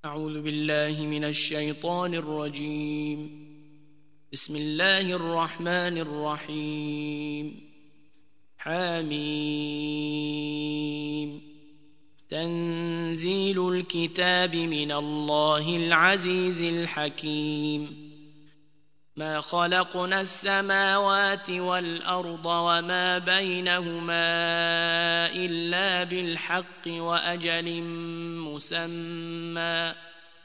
أعوذ بالله من الشيطان الرجيم. بسم الله الرحمن الرحيم. حميم. تنزيل الكتاب من الله العزيز الحكيم. ما خلقنا السماوات والأرض وما بينهما إلا بالحق وأجل مسمى،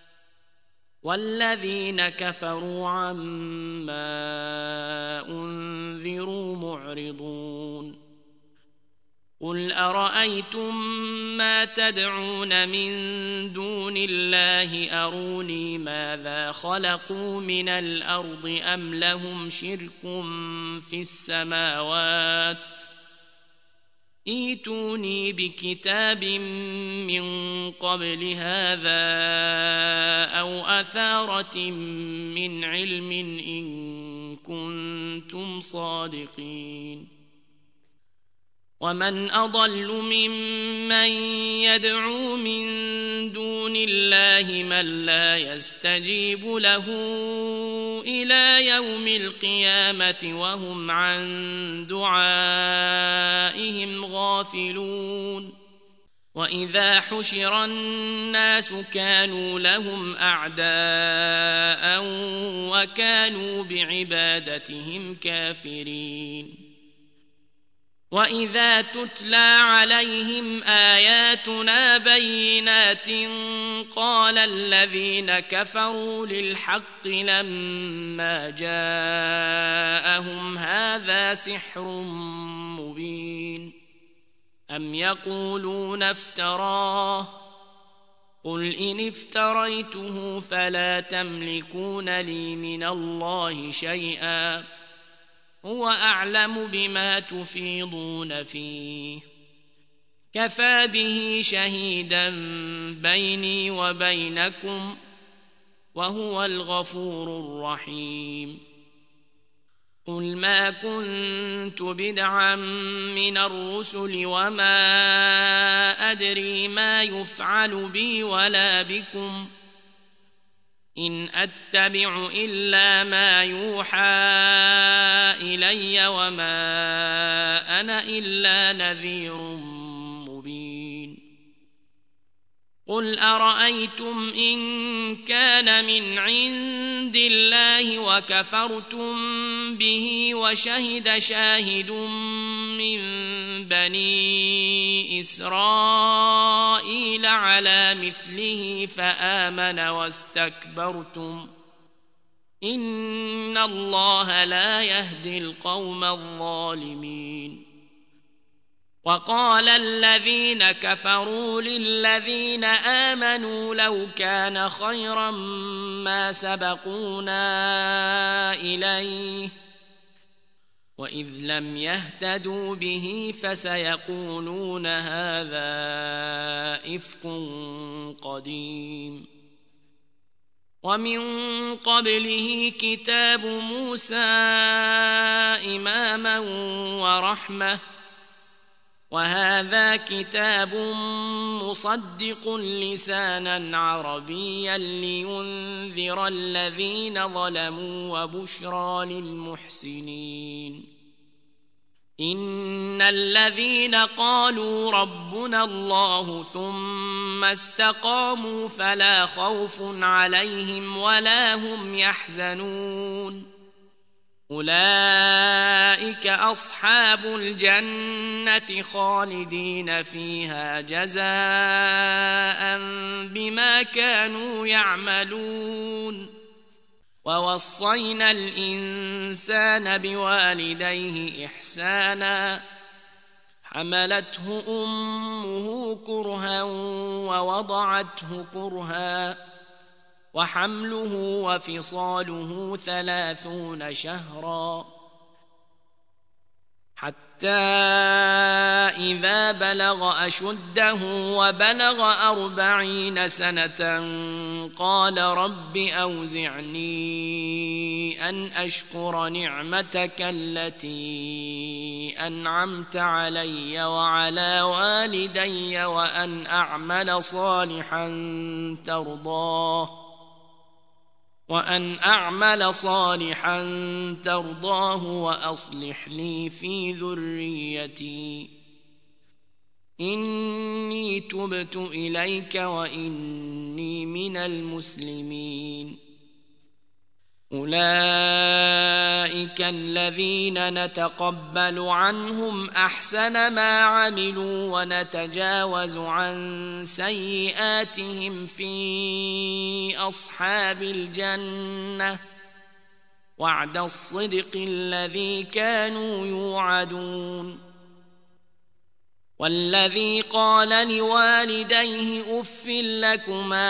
والذين كفروا عما أنذروا معرضون. قل أرأيتم ما تدعون من دون الله أروني ماذا خلقوا من الأرض أم لهم شرك في السماوات؟ ائتوني بكتاب من قبل هذا أو أثارة من علم إن كنتم صادقين. ومن أضل ممن يدعو من دون الله من لا يستجيب له إلى يوم القيامة وهم عن دعائهم غافلون. وإذا حشر الناس كانوا لهم أعداء وكانوا بعبادتهم كافرين. وإذا تتلى عليهم آياتنا بينات قال الذين كفروا للحق لما جاءهم هذا سحر مبين. أم يقولون افتراه؟ قل إن افتريته فلا تملكون لي من الله شيئا، هو أعلم بما تفيضون فيه، كفى به شهيدا بيني وبينكم وهو الغفور الرحيم. قل ما كنت بدعا من الرسل وما أدري ما يفعل بي ولا بكم، إن أتبع إلا ما يوحى إلي وما أنا إلا نذير مبين. قل أرأيتم إن كان من عند الله وكفرتم به وشهد شاهد من بني إسرائيل على مثله فآمن واستكبرتم، إن الله لا يهدي القوم الظالمين. وقال الذين كفروا للذين آمنوا لو كان خيرا ما سبقونا إليه، وإذ لم يهتدوا به فسيقولون هذا إفك قديم. ومن قبله كتاب موسى إماما ورحمة، وهذا كتاب مصدق لسانا عربيا لينذر الذين ظلموا وبشرى للمحسنين. إن الذين قالوا ربنا الله ثم استقاموا فلا خوف عليهم ولا هم يحزنون، أولئك أصحاب الجنة خالدين فيها جزاء بما كانوا يعملون. ووصينا الإنسان بوالديه إحسانا، حملته أمه كرها ووضعته كرها، وحمله وفصاله 30 شهرا، حتى إذا بلغ أشده وبلغ 40 سنة قال رب أوزعني أن أشكر نعمتك التي أنعمت علي وعلى والدي وأن أعمل صالحا ترضاه وأصلح لي في ذريتي إني تبت إليك وإني من المسلمين. أولئك الذين نتقبل عنهم أحسن ما عملوا ونتجاوز عن سيئاتهم في أصحاب الجنة وعد الصدق الذي كانوا يوعدون. والذي قال لوالديه أف لكما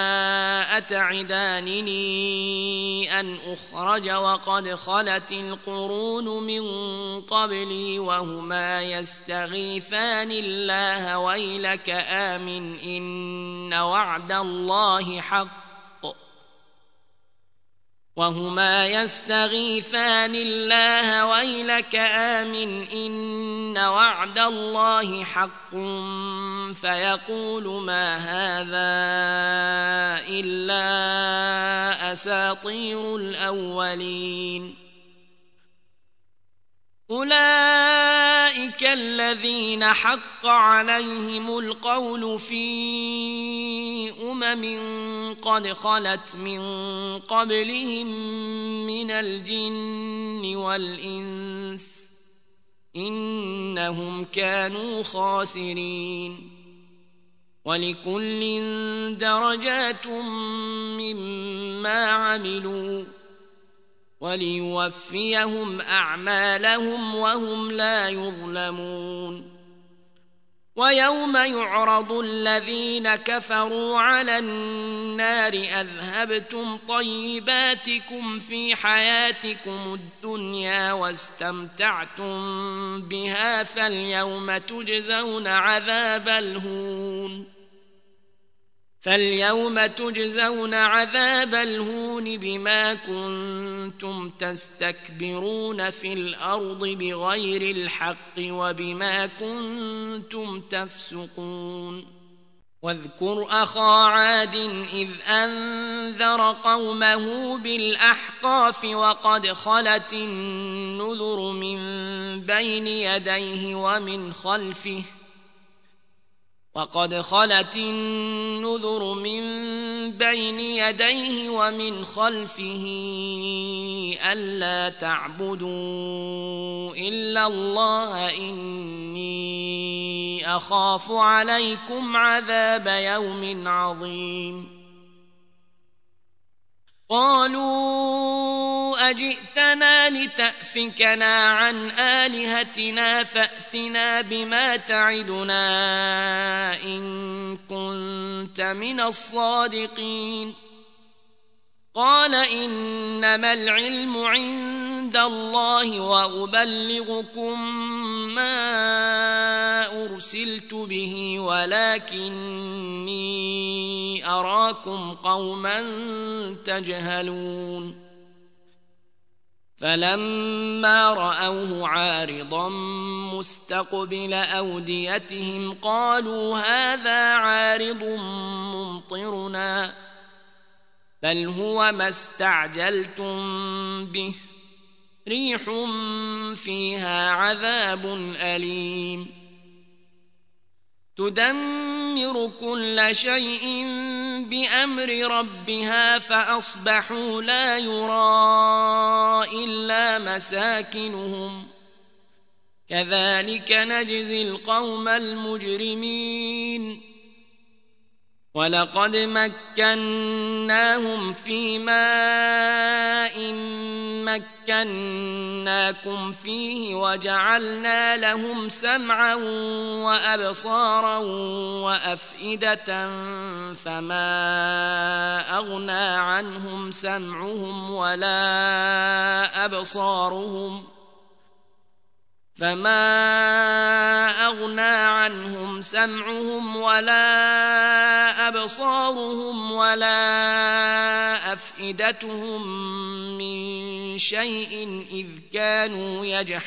أتعدانني أن أخرج وقد خلت القرون من قبلي وهما يستغيثان الله ويلك آمن إن وعد الله حق فيقول ما هذا إلا أساطير الأولين. أولئك الذين حق عليهم القول في قد خلت من قبلهم من الجن والإنس إنهم كانوا خاسرين. ولكل درجات مما عملوا وليوفيهم أعمالهم وهم لا يظلمون. ويوم يعرض الذين كفروا على النار أذهبتم طيباتكم في حياتكم الدنيا واستمتعتم بها فاليوم تجزون عذاب الهون بما كنتم تستكبرون في الأرض بغير الحق وبما كنتم تفسقون. واذكر أخا عاد إذ أنذر قومه بالأحقاف وقد خلت النذر من بين يديه ومن خلفه ألا تعبدوا إلا الله إني أخاف عليكم عذاب يوم عظيم. قالوا أجئتنا لتأفكنا عن آلهتنا فأتنا بما تعدنا إن كنت من الصادقين. قال إنما العلم عند الله وأبلغكم ما أرسلت به ولكني أراكم قوما تجهلون. فلما رأوه عارضا مستقبل أوديتهم قالوا هذا عارض ممطرنا بل هو ما استعجلتم به ريح فيها عذاب أليم تدمر كل شيء بأمر ربها فأصبحوا لا يرى إلا مساكنهم كذلك نجزي القوم المجرمين. ولقد مكناهم في ماء مكناكم فيه وجعلنا لهم سمعا وأبصارا وأفئدة فما أغنى عنهم سمعهم ولا أبصارهم فما أغنى عنهم سمعهم ولا أبصارهم ولا أفئدتهم من شيء إذ كانوا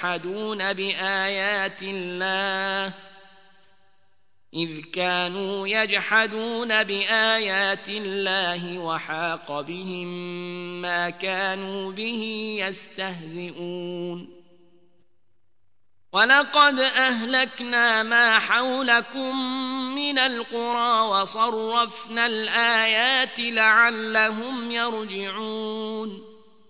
يجحدون بآيات الله وحاق بهم ما كانوا به يستهزئون ولقد أهلكنا ما حولكم من القرى وصرفنا الآيات لعلهم يرجعون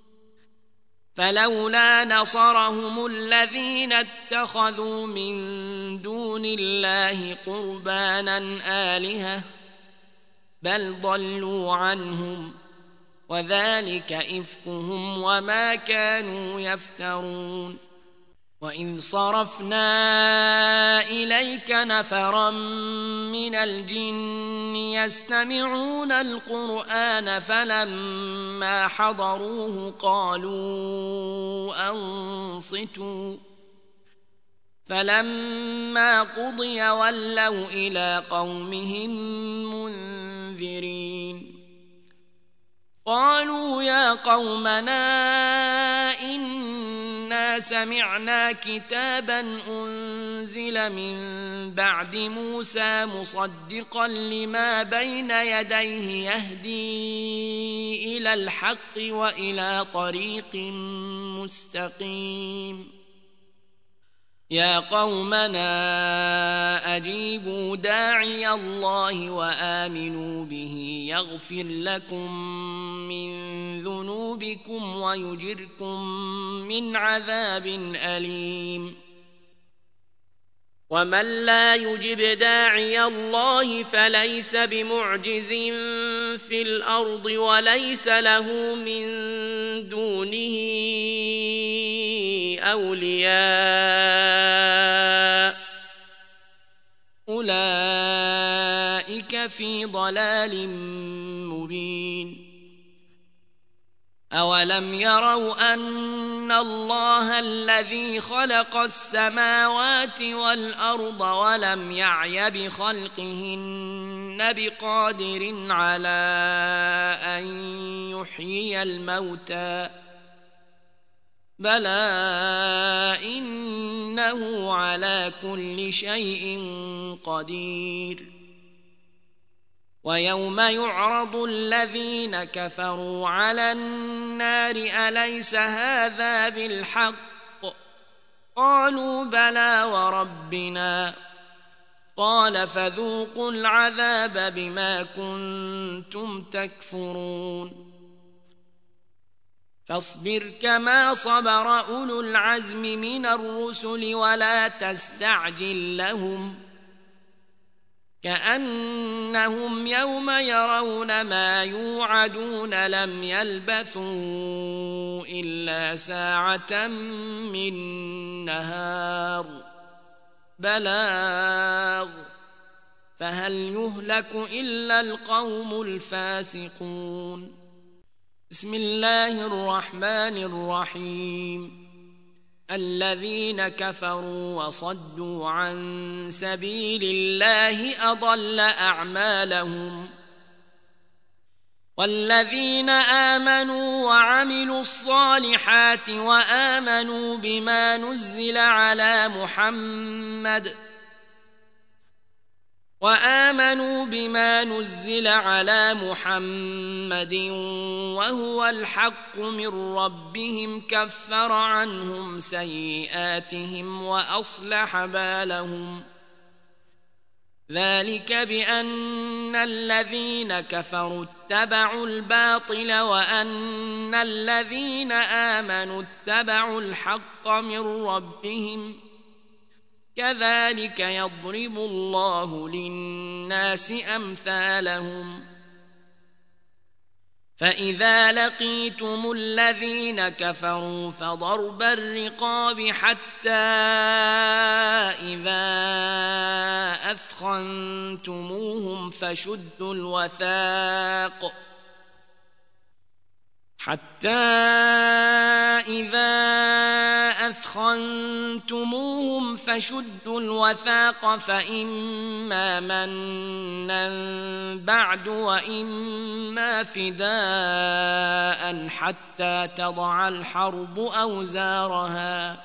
فلولا نصرهم الذين اتخذوا من دون الله قربانا آلهة بل ضلوا عنهم وذلك إفكهم وما كانوا يفترون وإذ صرفنا إليك نفرا من الجن يستمعون القرآن فلما حضروه قالوا أنصتوا فلما قضي ولوا إلى قومهم منذرين قالوا يا قومنا إنا سمعنا كتابا أنزل من بعد موسى مصدقا لما بين يديه يهدي إلى الحق وإلى طريق مستقيم يا قومنا أجيبوا داعي الله وآمنوا به يغفر لكم من ذنوبكم ويجركم من عذاب أليم ومن لا يجب داعي الله فليس بمعجز في الأرض وليس له من دونه أولياء أولئك في ضلال مبين أولم يروا أن الله الذي خلق السماوات والأرض ولم يعي بخلقهن بقادر على أن يحيي الموتى بلى إنه على كل شيء قدير ويوم يعرض الذين كفروا على النار أليس هذا بالحق قالوا بلى وربنا قال فذوقوا العذاب بما كنتم تكفرون فاصبر كما صبر أولو العزم من الرسل ولا تستعجل لهم كأنهم يوم يرون ما يوعدون لم يلبثوا إلا ساعة من نهار بلاغ فهل يهلك إلا القوم الفاسقون بسم الله الرحمن الرحيم الذين كفروا وصدوا عن سبيل الله أضل أعمالهم والذين آمنوا وعملوا الصالحات وآمنوا بما نزل على محمد وهو الحق من ربهم كفر عنهم سيئاتهم وأصلح بالهم ذلك بأن الذين كفروا اتبعوا الباطل وأن الذين آمنوا اتبعوا الحق من ربهم كذلك يضرب الله للناس أمثالهم فإذا لقيتم الذين كفروا فضرب الرقاب حتى إذا أثخنتموهم حتى إذا أثخنتموهم فشدوا الوثاق فإما منا بعد وإما فداء حتى تضع الحرب أوزارها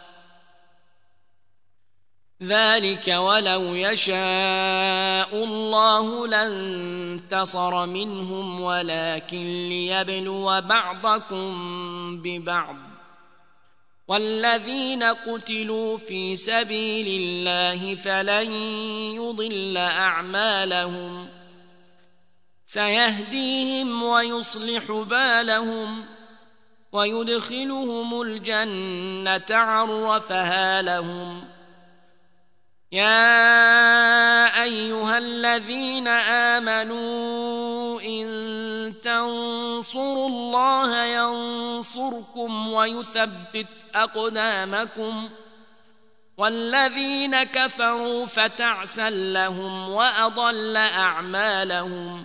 ذلك ولو يشاء الله لانتصر منهم ولكن ليبلو بعضكم ببعض والذين قتلوا في سبيل الله فلن يضل أعمالهم سيهديهم ويصلح بالهم ويدخلهم الجنة عرفها لهم يا أيها الذين آمنوا إن تنصروا الله ينصركم ويثبت أقدامكم والذين كفروا فتعسا لهم وأضل أعمالهم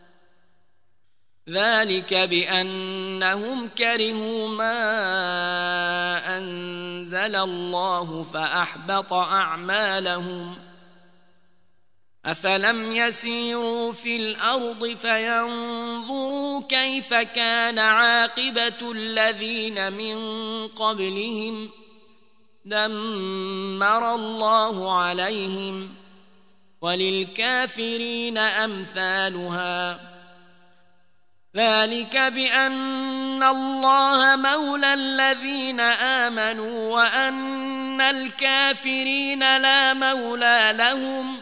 ذلك بأنهم كرهوا ما أنزل الله فأحبط أعمالهم أفلم يسيروا في الأرض فينظروا كيف كان عاقبة الذين من قبلهم دمر الله عليهم وللكافرين أمثالها ذلك بأن الله مولى الذين آمنوا وأن الكافرين لا مولى لهم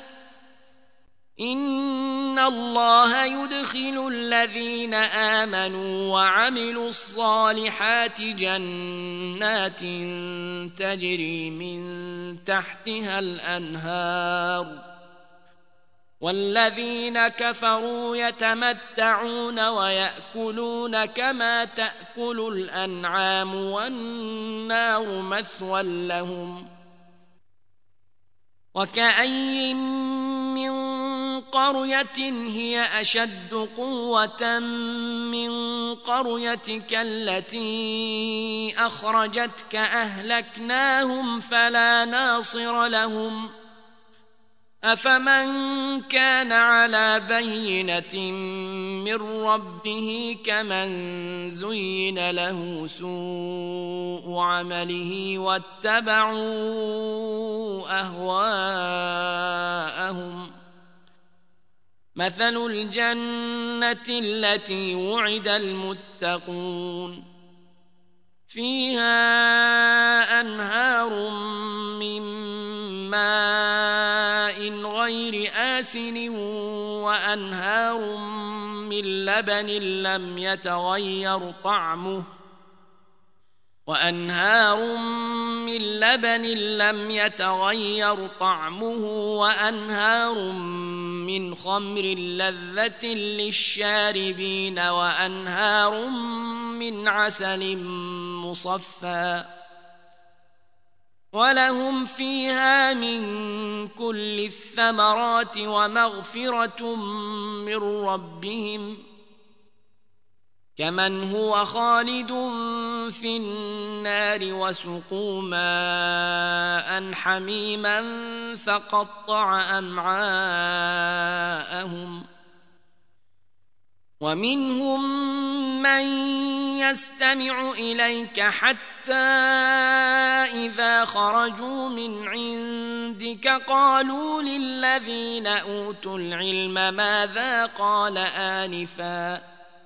إن الله يدخل الذين آمنوا وعملوا الصالحات جنات تجري من تحتها الأنهار والذين كفروا يتمتعون ويأكلون كما تأكل الأنعام والنار مثوى لهم وكأين من قرية هي أشد قوة من قريتك التي أخرجتك أهلكناهم فلا ناصر لهم أفمن كان على بينة من ربه كمن زين له سوء عمله واتبعوا أهواءهم مثل الجنة التي وعد المتقون فيها أنهار من ماء غير آسن وأنهار من لبن لم يتغير طعمه وأنهار من خمر لذة للشاربين وأنهار من عسل مصفى ولهم فيها من كل الثمرات ومغفرة من ربهم كمن هو خالد في النار وسقوا ماء حميما فقطع أمعاءهم ومنهم من يستمع إليك حتى إذا خرجوا من عندك قالوا للذين أوتوا العلم ماذا قال آنفا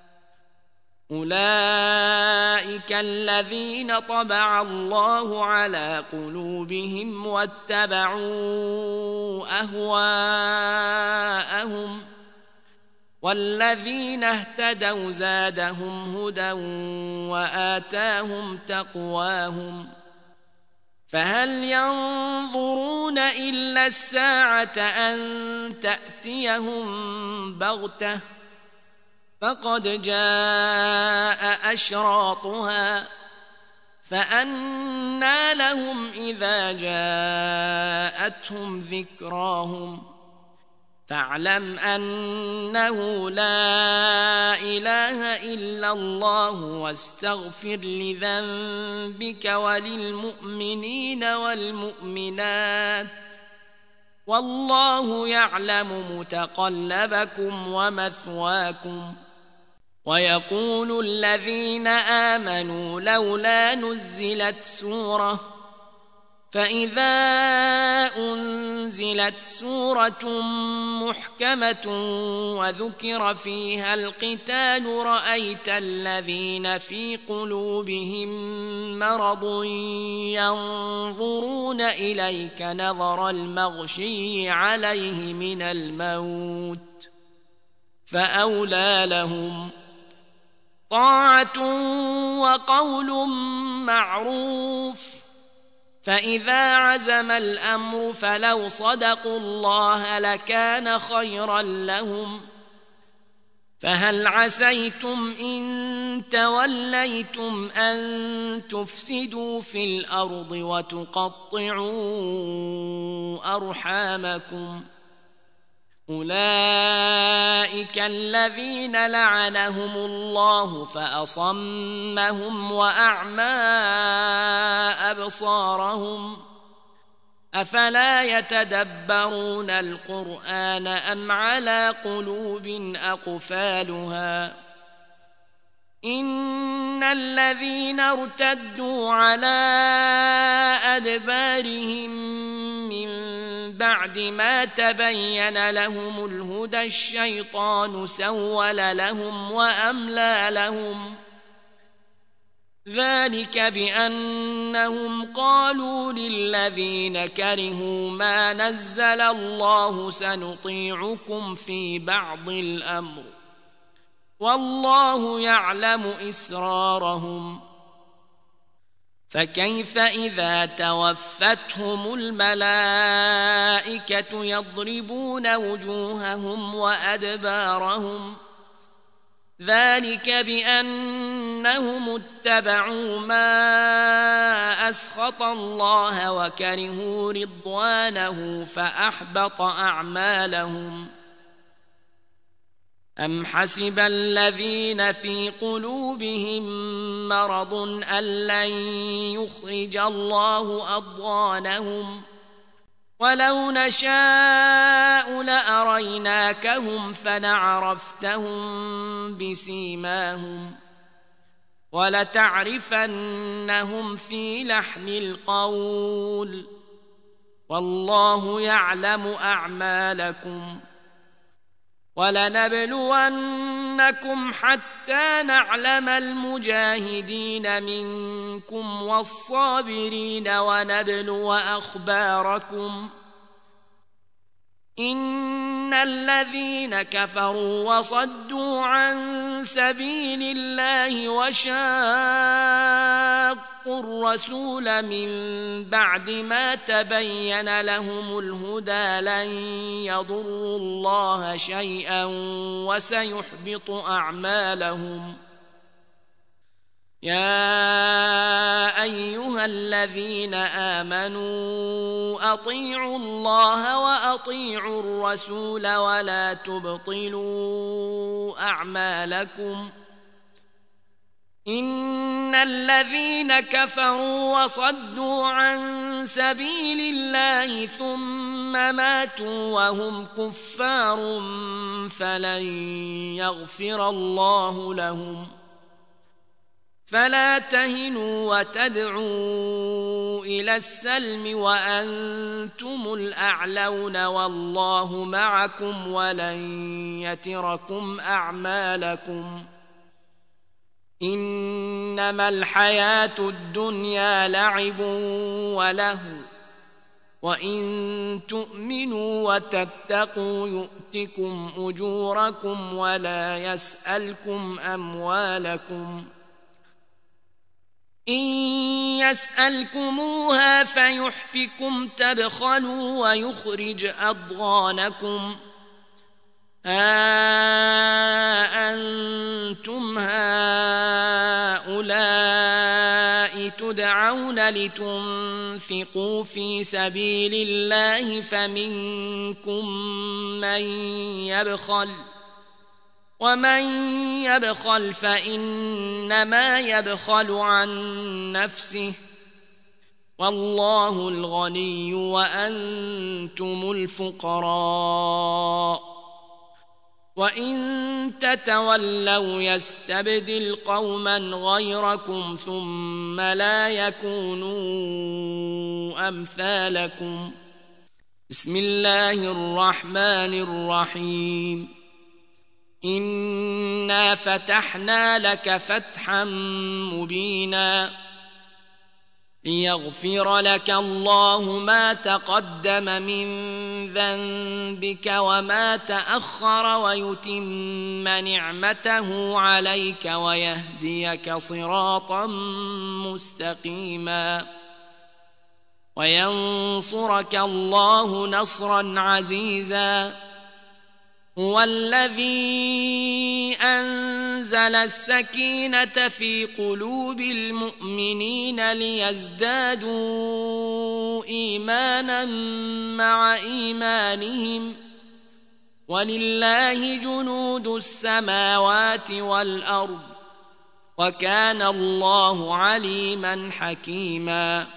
أولئك الذين طبع الله على قلوبهم واتبعوا أهواءهم والذين اهتدوا زادهم هدى وآتاهم تقواهم فهل ينظرون إلا الساعة أن تأتيهم بغتة فقد جاء أشراطها فأنى لهم إذا جاءتهم ذكراهم فاعلم أنه لا إله إلا الله واستغفر لذنبك وللمؤمنين والمؤمنات والله يعلم متقلبكم ومثواكم. ويقول الذين آمنوا لولا نزلت سورة، فإذا أنزلت سورة محكمة وذكر فيها القتال رأيت الذين في قلوبهم مرض ينظرون إليك نظر المغشي عليه من الموت، فأولى لهم طاعة وقول معروف. فإذا عزم الأمر فلو صدقوا الله لكان خيرا لهم. فهل عسيتم إن توليتم أن تفسدوا في الأرض وتقطعوا أرحامكم؟ أولئك الذين لعنهم الله فأصمهم وأعمى أبصارهم. أفلا يتدبرون القرآن أم على قلوب أقفالها؟ إن الذين ارتدوا على أدبارهم من بعد ما تبين لهم الهدى الشيطان سول لهم وأملى لهم. ذلك بأنهم قالوا للذين كرهوا ما نزل الله سنطيعكم في بعض الأمر والله يعلم إسرارهم. فكيف إذا توفتهم الملائكة يضربون وجوههم وأدبارهم؟ ذلك بأنهم اتبعوا ما أسخط الله وكرهوا رضوانه فأحبط أعمالهم. أم حسب الذين في قلوبهم مرض أن لن يخرج الله أضغانهم؟ ولو نشاء لأريناكهم فلعرفتهم بسيماهم ولتعرفنهم في لحن القول والله يعلم أعمالكم. ولنبلونكم حتى نعلم المجاهدين منكم والصابرين ونبلو أخباركم. إن الذين كفروا وصدوا عن سبيل الله وشاقوا الرسول من بعد ما تبين لهم الهدى لن يضروا الله شيئا وسيحبط أعمالهم. يا أيها الذين آمنوا أطيعوا الله وأطيعوا الرسول ولا تبطلوا أعمالكم. إن الذين كفروا وصدوا عن سبيل الله ثم ماتوا وهم كفار فلن يغفر الله لهم. فلا تهنوا وتدعوا إلى السلم وأنتم الأعلون والله معكم ولن يتركم أعمالكم. إنما الحياة الدنيا لعب ولهو وإن تؤمنوا وتتقوا يؤتكم أجوركم ولا يسألكم أموالكم. إن يسألكموها فيحفكم تبخلوا ويخرج أضغانكم. أنتم هؤلاء تدعون لتنفقوا وأنفقوا في سبيل الله فمنكم من يبخل ومن يبخل فإنما يبخل عن نفسه والله الغني وأنتم الفقراء وإن تتولوا يستبدل قوما غيركم ثم لا يكونوا أمثالكم. بسم الله الرحمن الرحيم. إنا فتحنا لك فتحا مبينا ليغفر لك الله ما تقدم من ذنبك وما تأخر ويتم نعمته عليك ويهديك صراطا مستقيما وينصرك الله نصرا عزيزا. هو الذي أنزل السكينة في قلوب المؤمنين ليزدادوا إيمانا مع إيمانهم ولله جنود السماوات والأرض وكان الله عليما حكيما.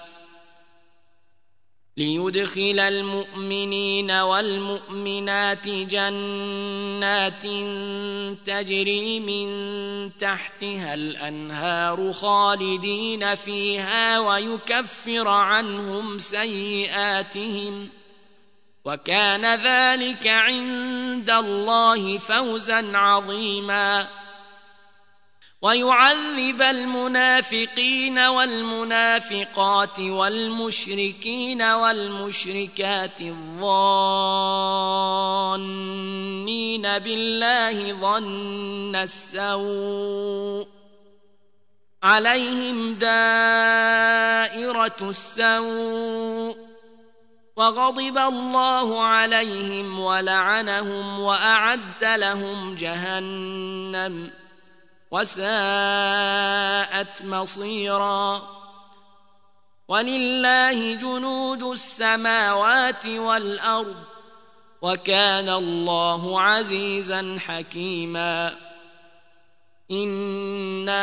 ليدخل المؤمنين والمؤمنات جنات تجري من تحتها الأنهار خالدين فيها ويكفر عنهم سيئاتهم وكان ذلك عند الله فوزا عظيما. ويعذب المنافقين والمنافقات والمشركين والمشركات الظانين بالله ظن السوء عليهم دائرة السوء وغضب الله عليهم ولعنهم وأعد لهم جهنم وساءت مصيرا. ولله جنود السماوات والأرض وكان الله عزيزا حكيما. إنا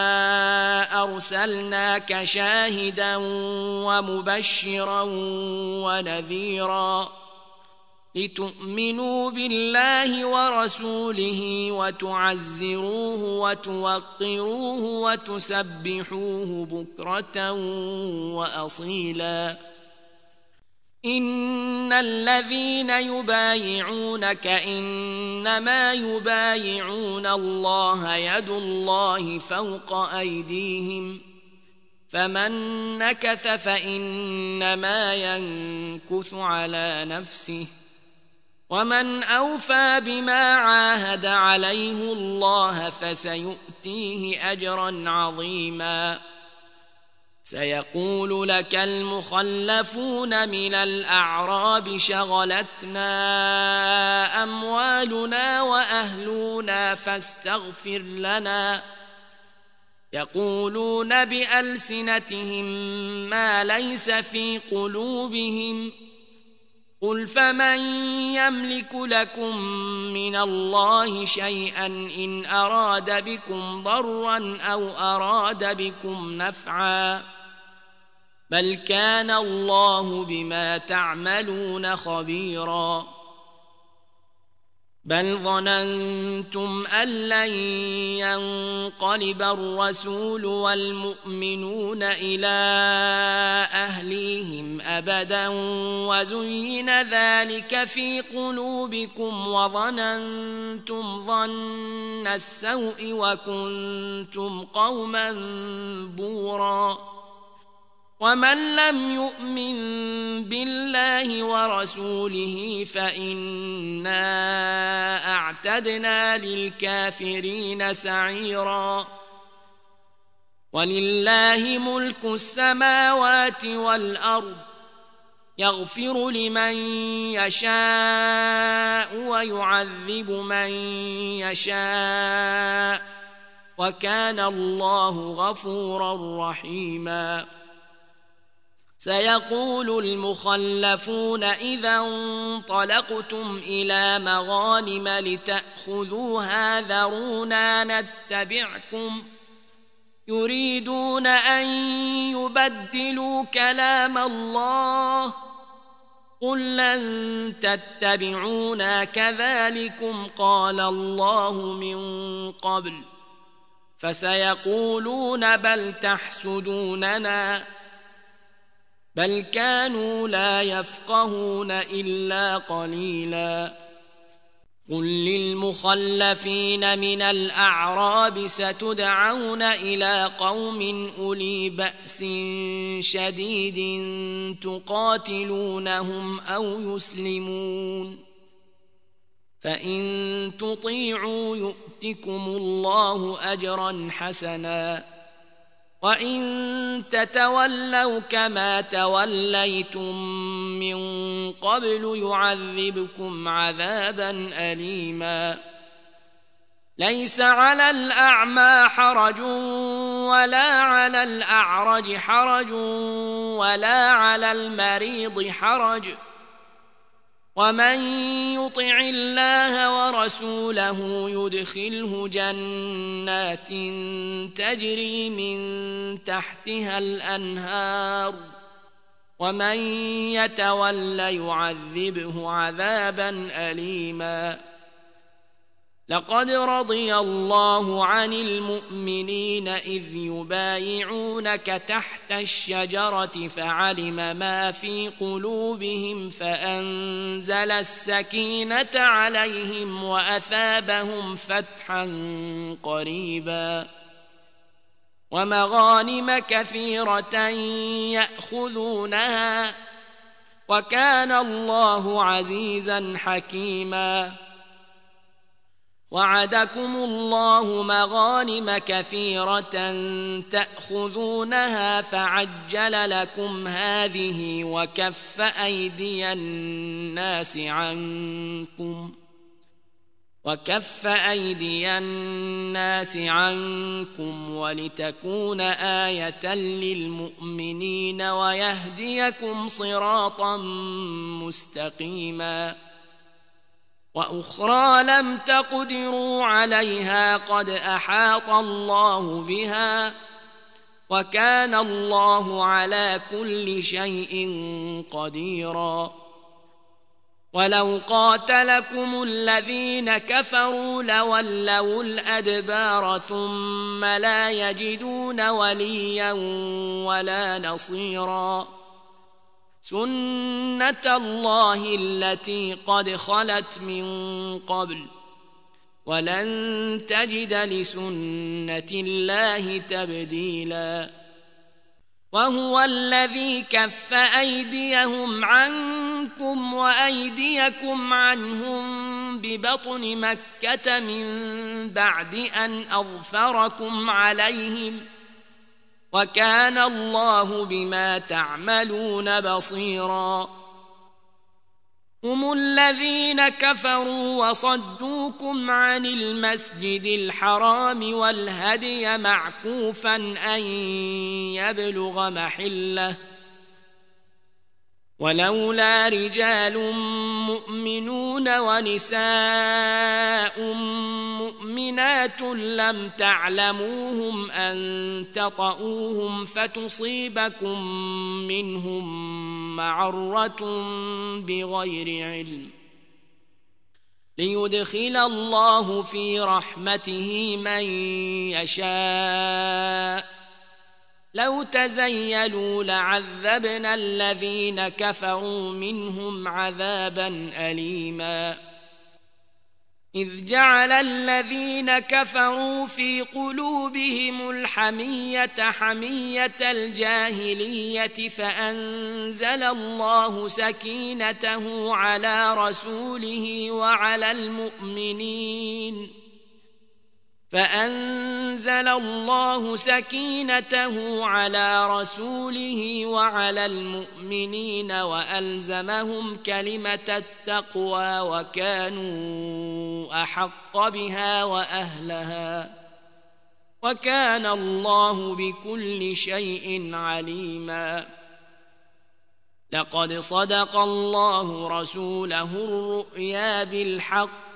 أرسلناك شاهدا ومبشرا ونذيرا لتؤمنوا بالله ورسوله وتعزروه وتوقروه وتسبحوه بكرة وأصيلا. إن الذين يبايعونك إنما يبايعون الله يد الله فوق أيديهم فمن نكث فإنما ينكث على نفسه ومن أوفى بما عاهد عليه الله فسيؤتيه أجرا عظيما. سيقول لك المخلفون من الأعراب شغلتنا أموالنا وأهلنا فاستغفر لنا يقولون بألسنتهم ما ليس في قلوبهم قل فمن يملك لكم من الله شيئا إن أراد بكم ضرا أو أراد بكم نفعا بل كان الله بما تعملون خبيرا. بل ظننتم أن لن ينقلب الرسول والمؤمنون إلى أهليهم أبدا وزين ذلك في قلوبكم وظننتم ظن السوء وكنتم قوما بورا. ومن لم يؤمن بالله ورسوله فإنا أعتدنا للكافرين سعيرا. ولله ملك السماوات والأرض يغفر لمن يشاء ويعذب من يشاء وكان الله غفورا رحيما. سيقول المخلفون إذا انطلقتم إلى مغانم لتأخذوها ذرونا نتبعكم يريدون أن يبدلوا كلام الله قل لن تتبعونا كذلكم قال الله من قبل فسيقولون بل تحسدوننا بل كانوا لا يفقهون إلا قليلا قل للمخلفين من الأعراب ستدعون إلى قوم أولي بأس شديد تقاتلونهم أو يسلمون فإن تطيعوا يؤتكم الله أجرا حسنا وإن تتولوا كما توليتم من قبل يعذبكم عذابا أليما ليس على الأعمى حرج ولا على الأعرج حرج ولا على المريض حرج ومن يطع الله ورسوله يدخله جنات تجري من تحتها الأنهار ومن يتول يعذبه عذابا أليما لقد رضي الله عن المؤمنين إذ يبايعونك تحت الشجرة فعلم ما في قلوبهم فأنزل السكينة عليهم وأثابهم فتحا قريبا ومغانم كثيرة يأخذونها وكان الله عزيزا حكيما وعدكم الله مغانم كثيرة تأخذونها فعجل لكم هذه وكف أيدي الناس عنكم ولتكون آية للمؤمنين ويهديكم صراطا مستقيما وأخرى لم تقدروا عليها قد أحاط الله بها وكان الله على كل شيء قديرا ولو قاتلكم الذين كفروا لولوا الأدبار ثم لا يجدون وليا ولا نصيرا سنة الله التي قد خلت من قبل ولن تجد لسنة الله تبديلا وهو الذي كف أيديهم عنكم وأيديكم عنهم ببطن مكة من بعد أن أظفركم عليهم وكان الله بما تعملون بصيرا هم الذين كفروا وصدوكم عن المسجد الحرام والهدي معكوفا أن يبلغ محله ولولا رجال مؤمنون ونساء مؤمنات لم تعلموهم أن تطؤوهم فتصيبكم منهم معرة بغير علم ليدخل الله في رحمته من يشاء لو تزيلوا لعذبنا الذين كفروا منهم عذابا أليما إذ جعل الذين كفروا في قلوبهم الحمية حمية الجاهلية فأنزل الله سكينته على رسوله وعلى المؤمنين وألزمهم كلمة التقوى وكانوا أحق بها وأهلها وكان الله بكل شيء عليما لقد صدق الله رسوله الرؤيا بالحق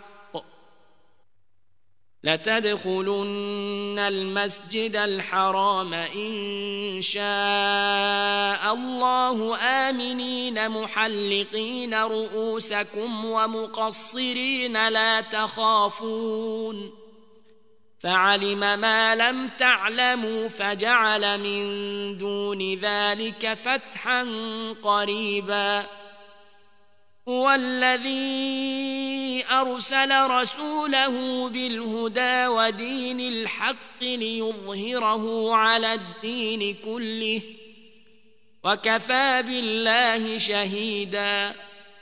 لتدخلن المسجد الحرام إن شاء الله آمنين محلقين رؤوسكم ومقصرين لا تخافون فعلم ما لم تعلموا فجعل من دون ذلك فتحا قريبا هو الذي أرسل رسوله بالهدى ودين الحق ليظهره على الدين كله وكفى بالله شهيدا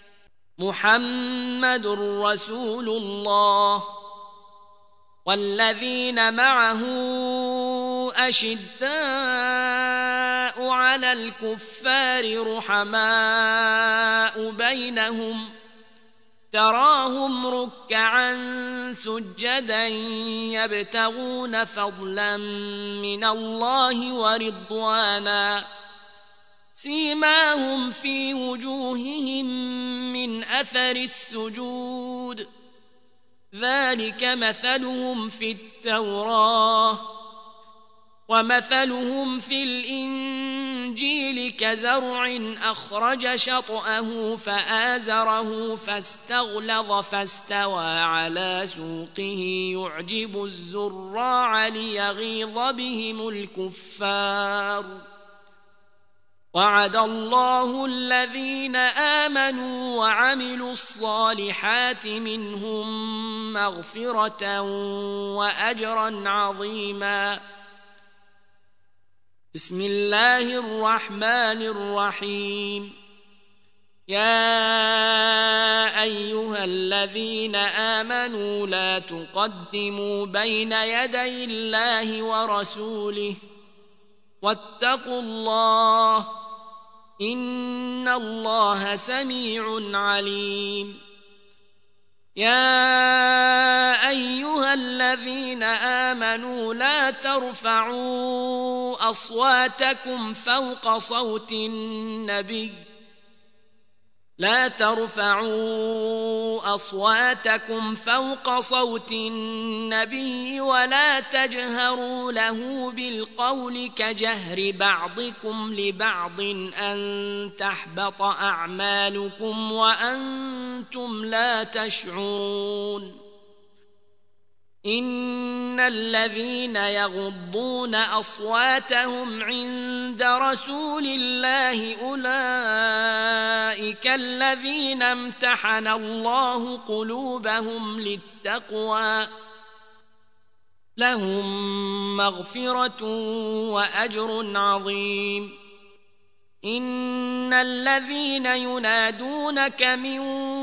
محمد رسول الله والذين معه أشداء على الكفار رحماء بينهم تراهم ركعا سجدا يبتغون فضلا من الله ورضوانا سيماهم في وجوههم من أثر السجود ذلك مثلهم في التوراة ومثلهم في الإنجيل كزرع أخرج شطأه فآزره فاستغلظ فاستوى على سوقه يعجب الزراع ليغيظ بهم الكفار وعد الله الذين آمنوا وعملوا الصالحات منهم مغفرة وأجرا عظيما بسم الله الرحمن الرحيم يا أيها الذين آمنوا لا تقدموا بين يدي الله ورسوله واتقوا الله إن الله سميع عليم يا أيها الذين آمنوا لا ترفعوا أصواتكم فوق صوت النبي ولا تجهروا له بالقول كجهر بعضكم لبعض أن تحبط أعمالكم وأنتم لا تشعرون إن الذين يغضون أصواتهم عند رسول الله أولئك الذين امتحن الله قلوبهم للتقوى لهم مغفرة وأجر عظيم إن الذين ينادونك من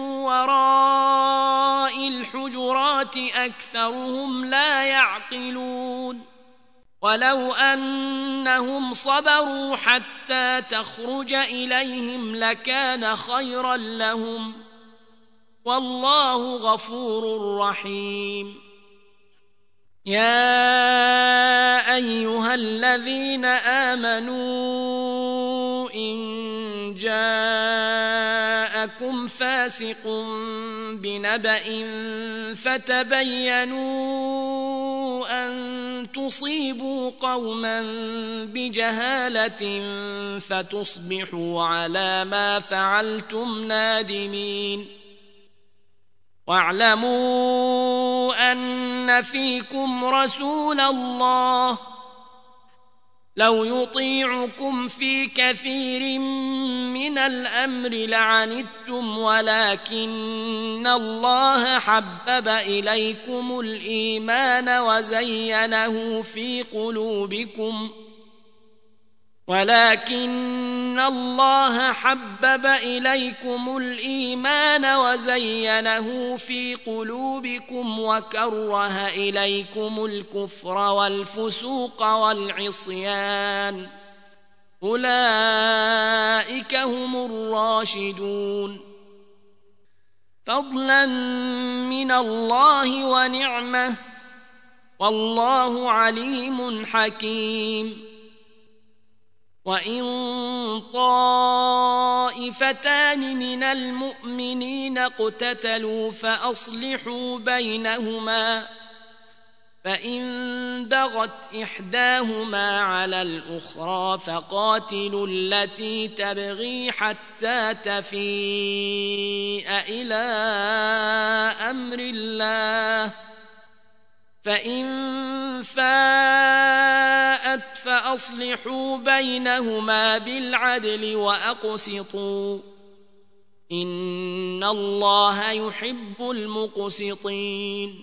وراء الحجرات أكثرهم لا يعقلون ولو أنهم صبروا حتى تخرج إليهم لكان خيرا لهم والله غفور رحيم يا أيها الذين آمنوا إن جاءكم فاسق بنبأ فتبينوا أن تصيبوا قوما بجهالة فتصبحوا على ما فعلتم نادمين واعلموا أن فيكم رسول الله لو يطيعكم في كثير من الأمر لعنتم ولكن الله حبب إليكم الإيمان وزينه في قلوبكم وكره إليكم الكفر والفسوق والعصيان أولئك هم الراشدون فضلا من الله ونعمة والله عليم حكيم وإن طائفتان من المؤمنين اقتتلوا فأصلحوا بينهما فإن بغت إحداهما على الأخرى فقاتلوا التي تبغي حتى تفيء إلى أمر الله فإن فاءت فأصلحوا بينهما بالعدل وأقسطوا إن الله يحب المقسطين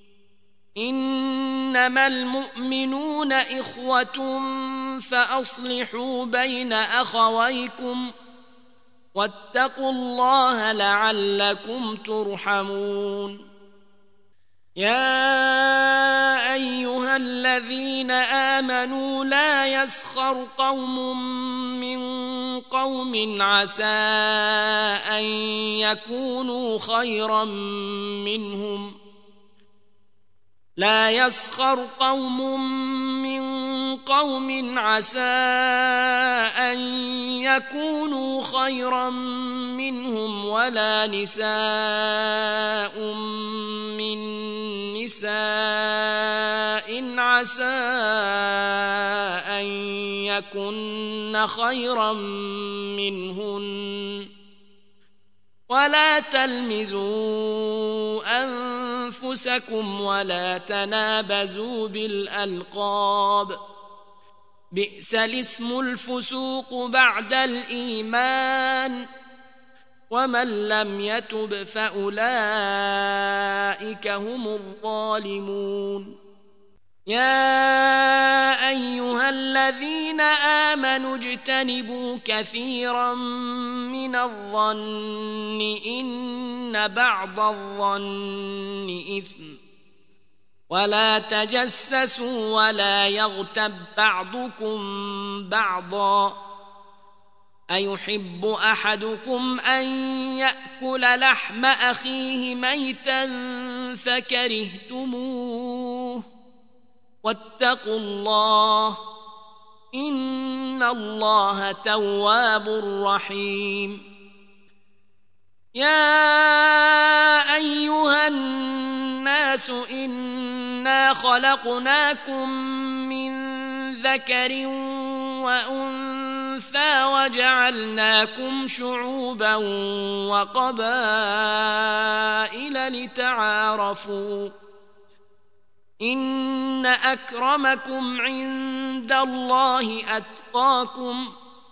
إنما المؤمنون إخوة فأصلحوا بين أخويكم واتقوا الله لعلكم ترحمون يا أيها الذين آمنوا لا يسخر قوم من قوم عسى أن يكونوا خيرا منهم لا يسخر قوم من قوم عسى أن يكونوا خيرا منهم ولا نساء من نساء عسى أن يكن خيرا منهن ولا تلمزوا أنفسكم ولا تنابزوا بالألقاب بئس الاسم الفسوق بعد الإيمان ومن لم يتب فأولئك هم الظالمون يا أيها الذين آمنوا اجتنبوا كثيرا من الظن إن بعض الظن إثم ولا تجسسوا ولا يغتب بعضكم بعضا أيحب أحدكم أن يأكل لحم أخيه ميتا فكرهتموه واتقوا الله إن الله تواب رحيم يا أيها الناس إنا خلقناكم من ذكر وأنثى وجعلناكم شعوبا وقبائل لتعارفوا إن أكرمكم عند الله أتقاكم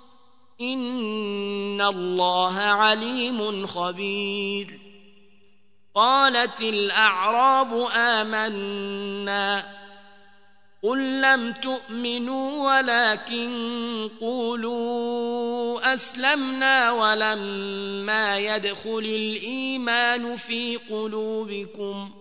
إن الله عليم خبير قالت الأعراب آمنا قل لم تؤمنوا ولكن قولوا أسلمنا ولما يدخل الإيمان في قلوبكم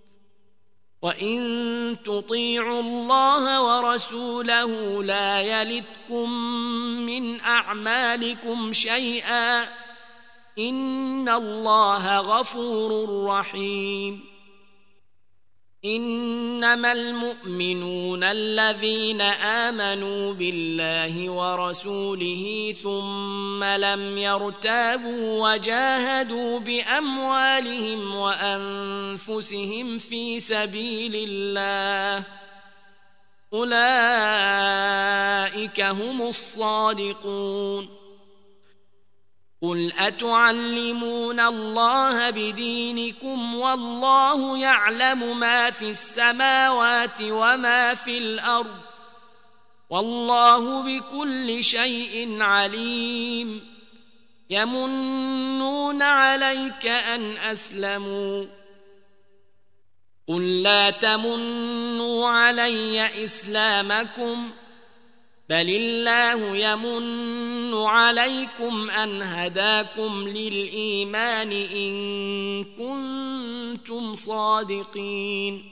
وإن تطيعوا الله ورسوله لا يلتكم من أعمالكم شيئا إن الله غفور رحيم إنما المؤمنون الذين آمنوا بالله ورسوله ثم لم يرتابوا وجاهدوا بأموالهم وأنفسهم في سبيل الله أولئك هم الصادقون قل أتعلمون الله بدينكم والله يعلم ما في السماوات وما في الأرض والله بكل شيء عليم يمنون عليك أن أسلموا قل لا تمنوا علي إسلامكم بل الله يمن عليكم أن هداكم للإيمان إن كنتم صادقين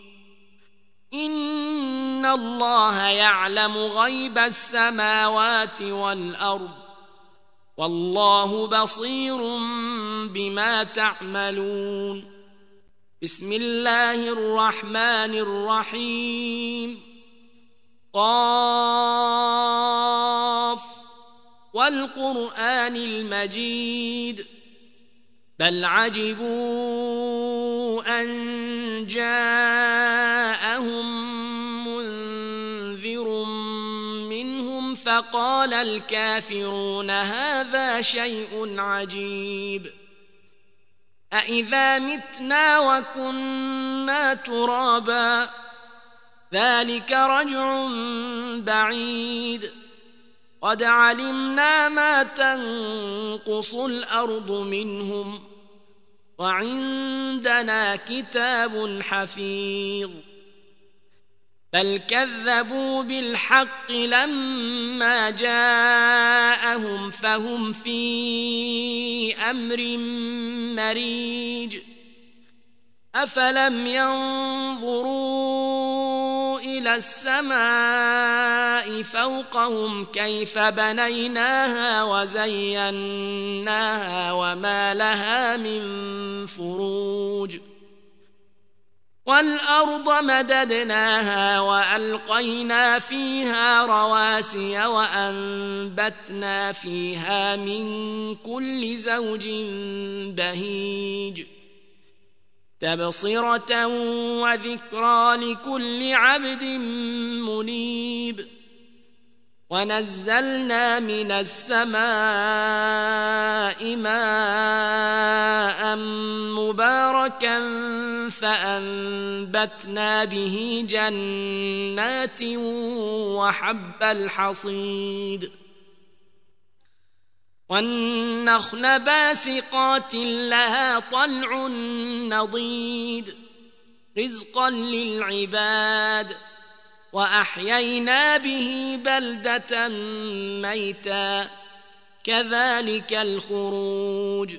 إن الله يعلم غيب السماوات والأرض والله بصير بما تعملون بسم الله الرحمن الرحيم قاف والقرآن المجيد بل عجبوا أن جاءهم منذر منهم فقال الكافرون هذا شيء عجيب أإذا متنا وكنا ترابا ذلك رجع بعيد قد علمنا ما تنقص الأرض منهم وعندنا كتاب حفيظ بل كذبوا بالحق لما جاءهم فهم في أمر مريج أفلم ينظروا إلى السماء فوقهم كيف بنيناها وزيناها وما لها من فروج والأرض مددناها وألقينا فيها رواسي وأنبتنا فيها من كل زوج بهيج تبصرة وذكرى لكل عبد منيب ونزلنا من السماء ماء مباركا فأنبتنا به جنات وحب الحصيد والنخل باسقات لها طلع نضيد رزقا للعباد وأحيينا به بلدة ميتا كذلك الخروج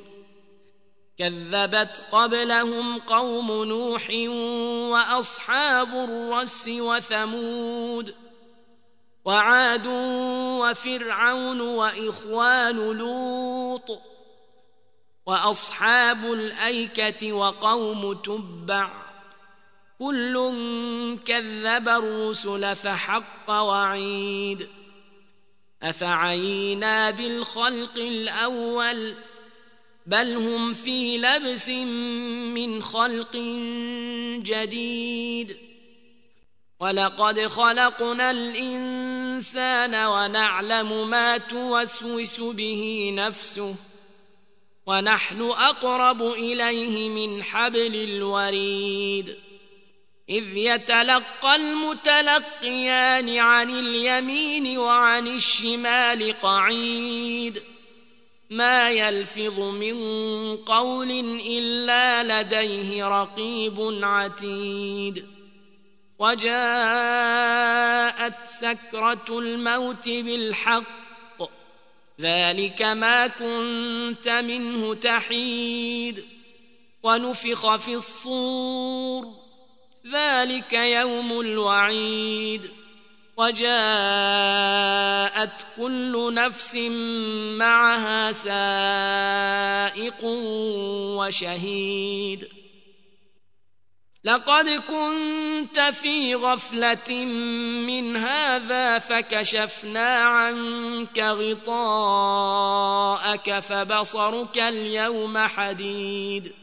كذبت قبلهم قوم نوح وأصحاب الرس وثمود وعاد وفرعون وإخوان لوط وأصحاب الأيكة وقوم تبع كل كذب الرسل فحق وعيد أفعينا بالخلق الأول بل هم في لبس من خلق جديد ولقد خلقنا الإنسان ونعلم ما توسوس به نفسه ونحن أقرب إليه من حبل الوريد إذ يتلقى المتلقيان عن اليمين وعن الشمال قعيد ما يلفظ من قول إلا لديه رقيب عتيد وجاءت سكرة الموت بالحق ذلك ما كنت منه تحيد ونفخ في الصور ذلك يوم الوعيد وجاءت كل نفس معها سائق وشهيد لقد كنت في غفلة من هذا فكشفنا عنك غطاءك فبصرك اليوم حديد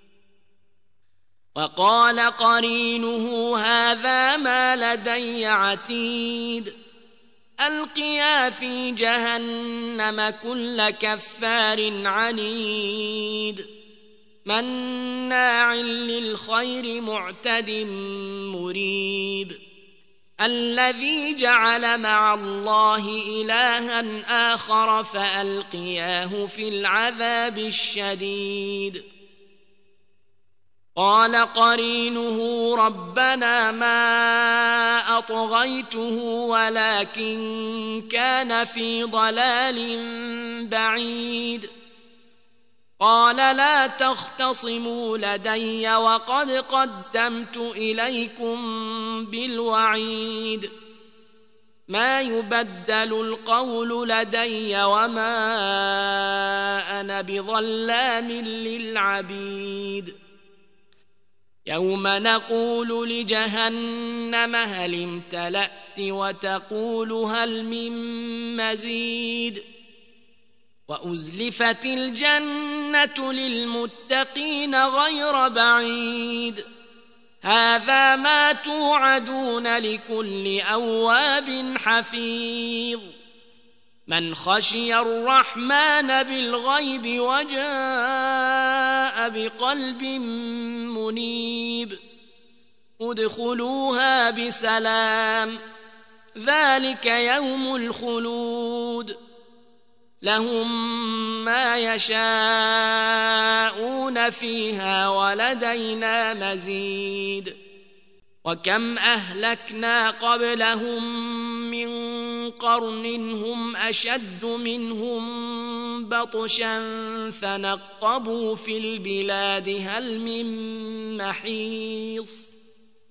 وقال قرينه هذا ما لدي عتيد ألقيا في جهنم كل كفار عنيد مناع للخير معتد مريب الذي جعل مع الله إلها آخر فألقياه في العذاب الشديد قال قرينه ربنا ما أطغيته ولكن كان في ضلال بعيد قال لا تختصموا لدي وقد قدمت إليكم بالوعيد ما يبدل القول لدي وما أنا بظلام للعبيد يوم نقول لجهنم هل امتلأت وتقول هل من مزيد وأزلفت الجنة للمتقين غير بعيد هذا ما توعدون لكل أواب حفيظ من خشي الرحمن بالغيب وجاء بقلب منيب ادخلوها بسلام ذلك يوم الخلود لهم ما يشاءون فيها ولدينا مزيد وكم أهلكنا قبلهم من قرن هم أشد منهم بطشا فنقبوا في البلاد هل من محيص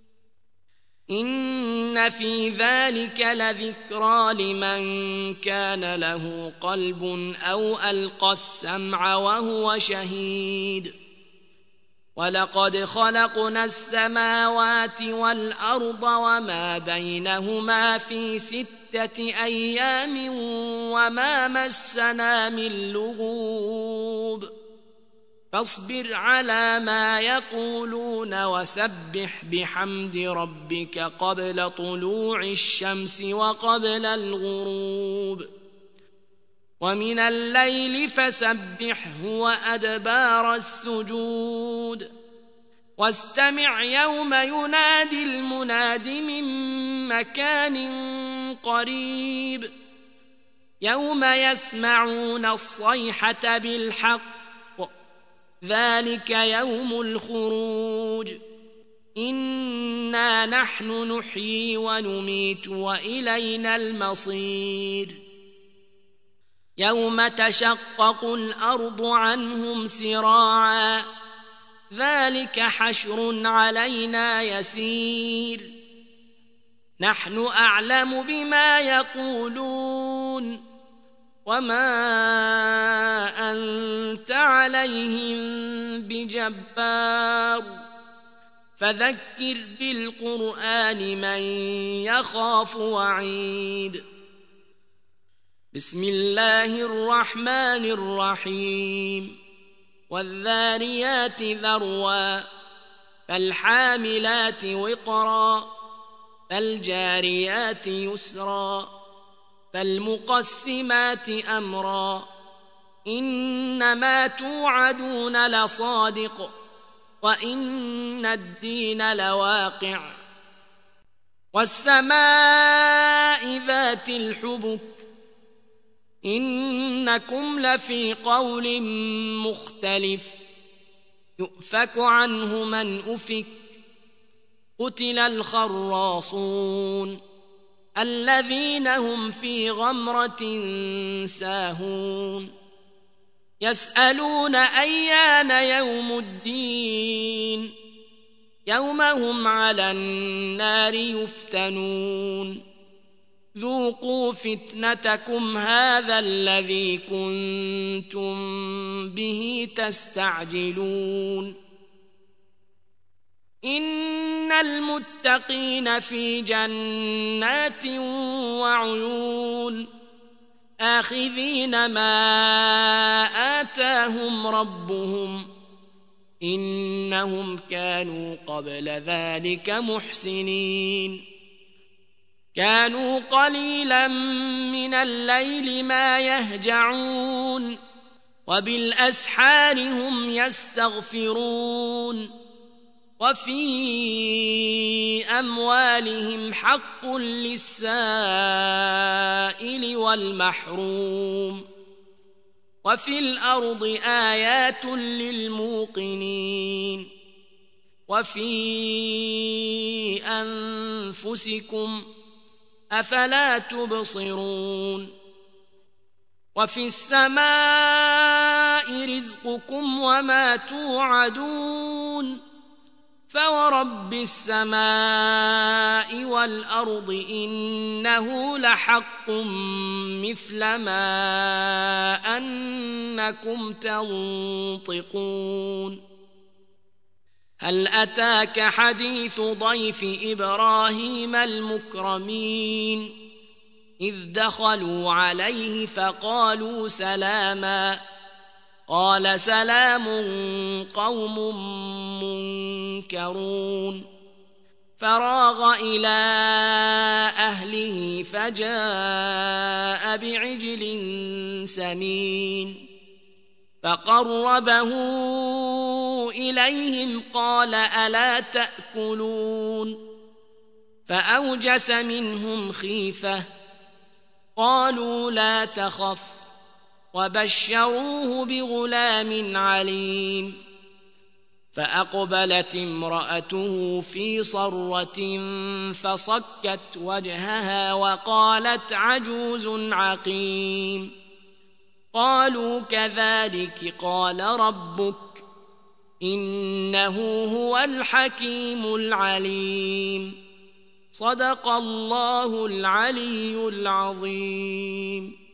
إن في ذلك لذكرى لمن كان له قلب أو ألقى السمع وهو شهيد ولقد خلقنا السماوات والأرض وما بينهما في 6 أيام وما مسنا من لغوب فاصبر على ما يقولون وسبح بحمد ربك قبل طلوع الشمس وقبل الغروب ومن الليل فسبحه وأدبار السجود واستمع يوم ينادي المناد من مكان قريب يوم يسمعون الصيحة بالحق ذلك يوم الخروج إنا نحن نحيي ونميت وإلينا المصير يوم تشقق الأرض عنهم سراعا ذلك حشر علينا يسير نحن أعلم بما يقولون وما أنت عليهم بجبار فذكر بالقرآن من يخاف وعيد بسم الله الرحمن الرحيم والذاريات ذروا فالحاملات وقرا فالجاريات يسرا فالمقسمات أمرا إنما توعدون لصادق وإن الدين لواقع والسماء ذات الحبك إنكم لفي قول مختلف يؤفك عنه من أفك قتل الخراصون الذين هم في غمرة ساهون يسألون أيان يوم الدين يوم هم على النار يفتنون ذوقوا فتنتكم هذا الذي كنتم به تستعجلون إن المتقين في جنات وعيون آخذين ما آتاهم ربهم إنهم كانوا قبل ذلك محسنين كانوا قليلا من الليل ما يهجعون وبالأسحار هم يستغفرون وفي أموالهم حق للسائل والمحروم وفي الأرض آيات للموقنين وفي أنفسكم أفلا تبصرون وفي السماء رزقكم وما توعدون فورب السماء والأرض إنه لحق مثل ما أنكم تنطقون هل أتاك حديث ضيف إبراهيم المكرمين إذ دخلوا عليه فقالوا سلاما قال سلام قوم منكرون فراغ إلى أهله فجاء بعجل سمين فقربه إليهم قال ألا تأكلون فأوجس منهم خيفة قالوا لا تخف وبشروه بغلام عليم فأقبلت امرأته في صرة فصكت وجهها وقالت عجوز عقيم قالوا كذلك قال ربك إنه هو الحكيم العليم صدق الله العلي العظيم.